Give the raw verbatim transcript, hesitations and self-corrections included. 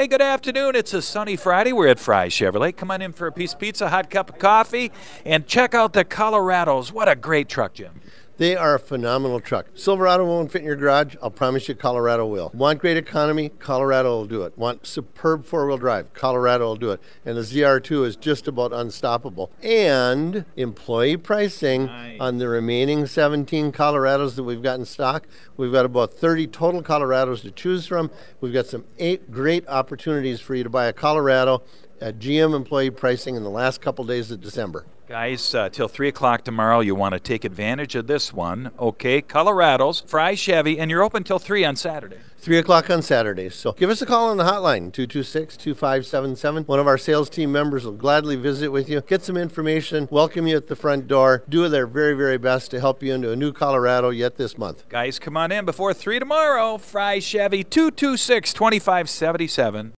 Hey, good afternoon. It's a sunny Friday. We're at Fry Chevrolet. Come on in for a piece of pizza, hot cup of coffee, and check out the Colorados. What a great truck, Jim. They are a phenomenal truck. Silverado won't fit in your garage. I'll promise you Colorado will. Want great economy? Colorado will do it. Want superb four-wheel drive? Colorado will do it. And the Z R two is just about unstoppable. And employee pricing nice. On the remaining seventeen Colorados that we've got in stock. We've got about thirty total Colorados to choose from. We've got some eight great opportunities for you to buy a Colorado at G M employee pricing in the last couple days of December. Guys, uh, till three o'clock tomorrow, you want to take advantage of this one. Okay, Colorados, Fry Chevy, and you're open till three on Saturday. three o'clock on Saturdays. So give us a call on the hotline, two two six, two five seven seven. One of our sales team members will gladly visit with you, get some information, welcome you at the front door, do their very, very best to help you into a new Colorado yet this month. Guys, come on in before three tomorrow. Fry Chevy, two two six, two five seven seven.